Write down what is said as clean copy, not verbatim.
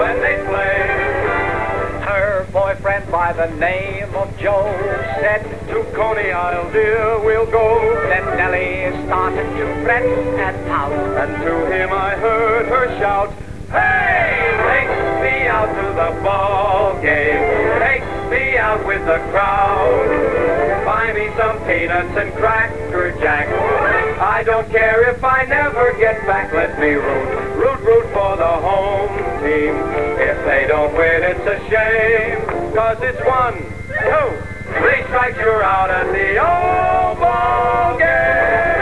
when they play. Her boyfriend by the name of Joe said, to Coney Isle, dear, we'll go. Then Nellie started to fret and pout, and to him I heard her shout, hey, take me out to the ball game. Take me out with the crowd. Buy me some peanuts and Cracker Jack. I don't care if I never get back. Let me root for the home team. If they don't win, it's a shame. 'Cause it's 1, 2, 3 strikes, you're out at the old ball game.